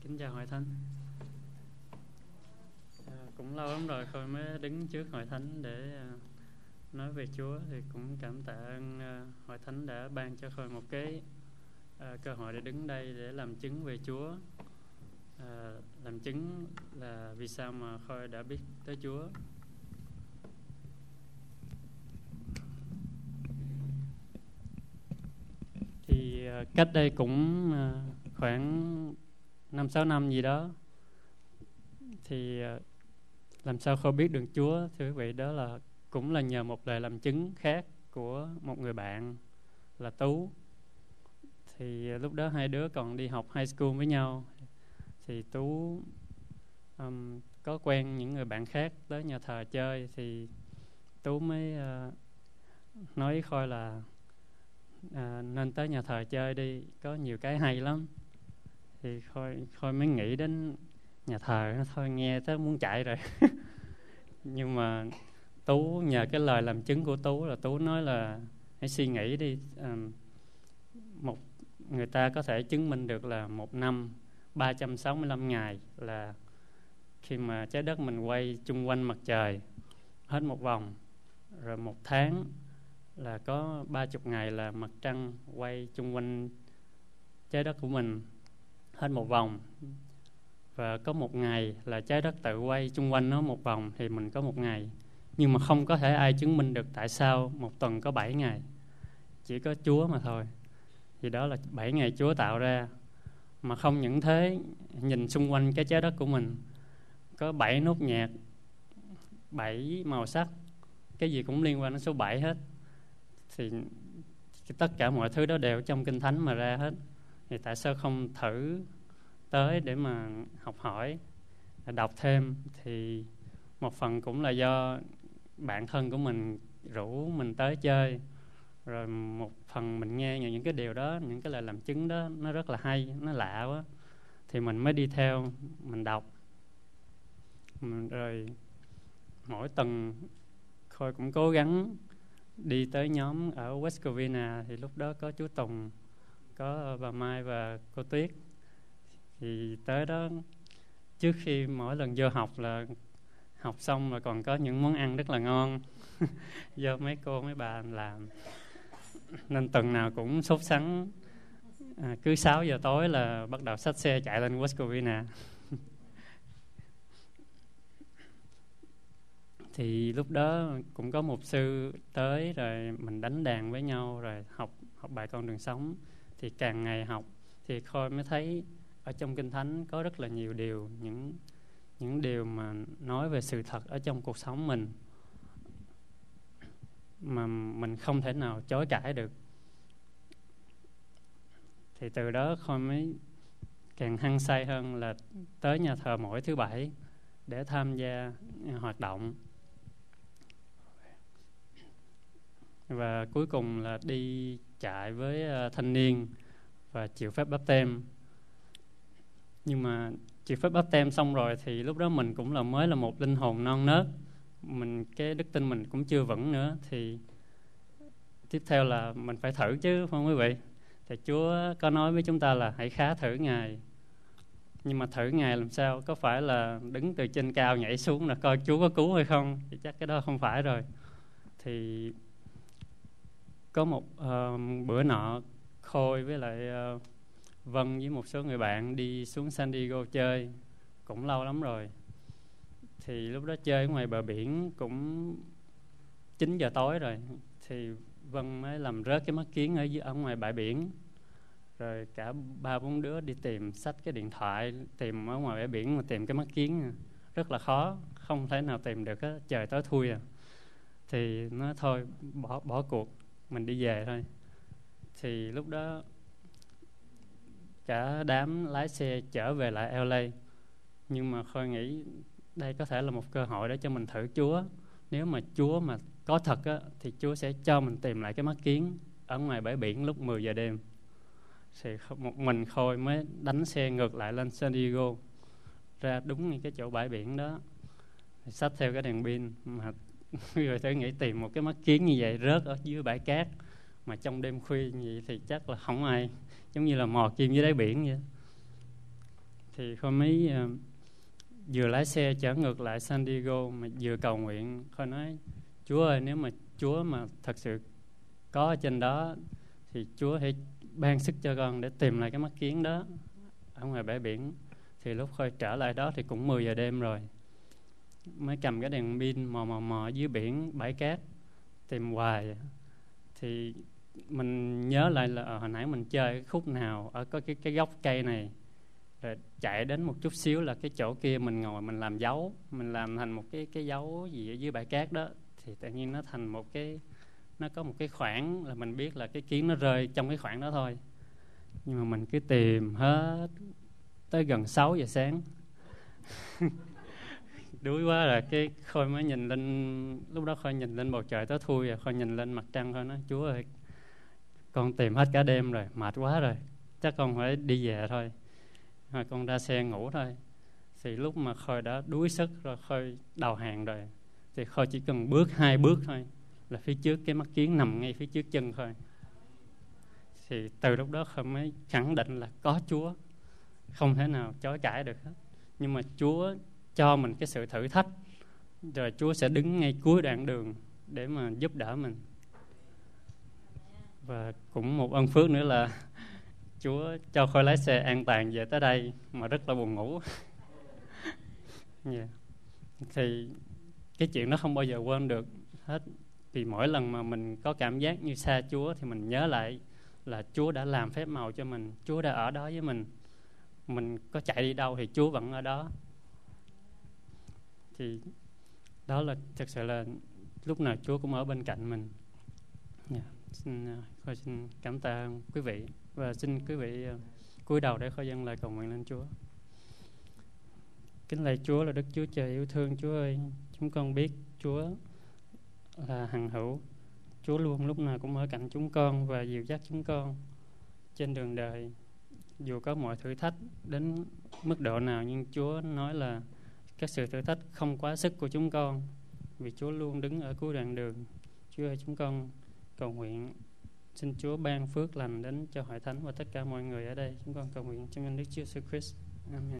Kính chào Hội Thánh. Cũng lâu lắm rồi Khôi mới đứng trước Hội Thánh để nói về Chúa. Thì cũng cảm tạ ơn Hội Thánh đã ban cho Khôi một cái cơ hội để đứng đây để làm chứng về Chúa. Làm chứng là vì sao mà Khôi đã biết tới Chúa. Thì cách đây cũng khoảng 5-6 năm gì đó, thì làm sao Khôi biết được Chúa, thưa quý vị, đó là cũng là nhờ một lời làm chứng khác của một người bạn là Tú. Thì lúc đó hai đứa còn đi học high school với nhau. Thì Tú có quen những người bạn khác tới nhà thờ chơi, thì Tú mới nói với Khôi là nên tới nhà thờ chơi đi, có nhiều cái hay lắm. Thì Khôi mới nghĩ đến nhà thờ, thôi nghe tới muốn chạy rồi. Nhưng mà Tú nhờ cái lời làm chứng của Tú là Tú nói là hãy suy nghĩ đi, một người ta có thể chứng minh được là một năm 365 ngày là khi mà trái đất mình quay chung quanh mặt trời hết một vòng, rồi một tháng là có 30 ngày là mặt trăng quay chung quanh trái đất của mình hết một vòng, và có một ngày là trái đất tự quay chung quanh nó một vòng thì mình có một ngày. Nhưng mà không có thể ai chứng minh được tại sao một tuần có 7 ngày, chỉ có Chúa mà thôi. Thì đó là 7 ngày Chúa tạo ra. Mà không những thế, nhìn xung quanh cái trái đất của mình có 7 nốt nhạc, 7 màu sắc, cái gì cũng liên quan đến số 7 hết. Thì tất cả mọi thứ đó đều trong Kinh Thánh mà ra hết. Thì tại sao không thử tới để mà học hỏi, đọc thêm? Thì một phần cũng là do bạn thân của mình rủ mình tới chơi, rồi một phần mình nghe những cái điều đó, những cái lời làm chứng đó nó rất là hay, nó lạ quá, thì mình mới đi theo, mình đọc. Rồi mỗi tuần Khôi cũng cố gắng đi tới nhóm ở West Covina. Thì lúc đó có chú Tùng, có bà Mai và cô Tuyết. Thì tới đó, trước khi mỗi lần vô học là học xong là còn có những món ăn rất là ngon do mấy cô mấy bà làm, nên tuần nào cũng sốt sắng. Cứ 6 giờ tối là bắt đầu xách xe chạy lên West Covina. Thì lúc đó cũng có mục sư tới, rồi mình đánh đàn với nhau, rồi học bài Con Đường Sống. Thì càng ngày học thì Khôi mới thấy ở trong Kinh Thánh có rất là nhiều điều, những điều mà nói về sự thật ở trong cuộc sống mình mà mình không thể nào chối cãi được. Thì từ đó Khôi mới càng hăng say hơn là tới nhà thờ mỗi thứ Bảy để tham gia hoạt động. Và cuối cùng là đi chạy với thanh niên và chịu phép báp têm. Nhưng mà chịu phép báp têm xong rồi thì lúc đó mình cũng mới là một linh hồn non nớt, cái đức tin mình cũng chưa vững nữa. Thì tiếp theo là mình phải thử chứ, phải không quý vị? Thì Chúa có nói với chúng ta là hãy khá thử Ngài. Nhưng mà thử Ngài làm sao? Có phải là đứng từ trên cao nhảy xuống là coi Chúa có cứu hay không? Thì chắc cái đó không phải rồi. Thì có một bữa nọ Khôi với lại Vân với một số người bạn đi xuống San Diego chơi, cũng lâu lắm rồi. Thì lúc đó chơi ở ngoài bờ biển cũng 9 giờ tối rồi. Thì Vân mới làm rớt cái mắt kiếng ở ngoài bãi biển. Rồi cả 3-4 đứa đi tìm, xách cái điện thoại tìm ở ngoài bãi biển mà tìm cái mắt kiếng rất là khó, không thể nào tìm được á, trời tối thui à. Thì nói thôi bỏ cuộc, mình đi về thôi. Thì lúc đó cả đám lái xe trở về lại LA. Nhưng mà Khôi nghĩ đây có thể là một cơ hội để cho mình thử Chúa. Nếu mà Chúa mà có thật á, thì Chúa sẽ cho mình tìm lại cái mắt kiếng ở ngoài bãi biển lúc 10 giờ đêm. Thì một mình Khôi mới đánh xe ngược lại lên San Diego, ra đúng ngay cái chỗ bãi biển đó, xách theo cái đèn pin. Mà người thử nghĩ tìm một cái mắt kiếng như vậy rớt ở dưới bãi cát mà trong đêm khuya như vậy thì chắc là không ai, giống như là mò kim dưới đáy biển vậy. thì Khôi mới vừa lái xe chở ngược lại San Diego mà vừa cầu nguyện. Khôi nói Chúa ơi, nếu mà Chúa mà thật sự có ở trên đó thì Chúa hãy ban sức cho con để tìm lại cái mắt kiếng đó ở ngoài bãi biển. Thì lúc Khôi trở lại đó thì cũng 10 giờ đêm rồi, mới cầm cái đèn pin mò dưới biển bãi cát tìm hoài. Thì mình nhớ lại là hồi nãy mình chơi cái khúc nào ở có cái gốc cây này, rồi chạy đến một chút xíu là cái chỗ kia mình ngồi mình làm dấu, mình làm thành một cái dấu gì ở dưới bãi cát đó. Thì tự nhiên nó thành một cái, nó có một cái khoảng là mình biết là cái kiến nó rơi trong cái khoảng đó thôi. Nhưng mà mình cứ tìm hết tới gần 6 giờ sáng. Đuối quá rồi, cái Khôi mới nhìn lên, lúc đó Khôi nhìn lên bầu trời tối thui rồi, Khôi nhìn lên mặt trăng, Khôi nói Chúa ơi, con tìm hết cả đêm rồi, mệt quá rồi, chắc con phải đi về thôi. Rồi con ra xe ngủ thôi. Thì lúc mà Khôi đã đuối sức rồi, Khôi đầu hàng rồi, thì Khôi chỉ cần bước 2 bước thôi là phía trước cái mắt kiến nằm ngay phía trước chân Khôi. Thì từ lúc đó Khôi mới khẳng định là có Chúa, không thể nào chối cãi được hết. Nhưng mà Chúa cho mình cái sự thử thách, rồi Chúa sẽ đứng ngay cuối đoạn đường để mà giúp đỡ mình. Và cũng một ân phước nữa là Chúa cho Khôi lái xe an toàn về tới đây mà rất là buồn ngủ. Yeah. Thì cái chuyện đó không bao giờ quên được hết. Vì mỗi lần mà mình có cảm giác như xa Chúa thì mình nhớ lại là Chúa đã làm phép màu cho mình, Chúa đã ở đó với mình. Mình có chạy đi đâu thì Chúa vẫn ở đó. Thì đó là thực sự là lúc nào Chúa cũng ở bên cạnh mình. Khôi xin cảm tạ quý vị, và xin quý vị cúi đầu để Khôi dâng lời cầu nguyện lên Chúa. Kính lạy Chúa là Đức Chúa Trời yêu thương. Chúa ơi, chúng con biết Chúa là hằng hữu. Chúa luôn lúc nào cũng ở cạnh chúng con và dìu dắt chúng con trên đường đời. Dù có mọi thử thách đến mức độ nào, nhưng Chúa nói là các sự thử thách không quá sức của chúng con, vì Chúa luôn đứng ở cuối đoạn đường. Chúa ơi, chúng con cầu nguyện xin Chúa ban phước lành đến cho hội thánh và tất cả mọi người ở đây. Chúng con cầu nguyện trong danh Đức Chúa Jesus Christ. Amen.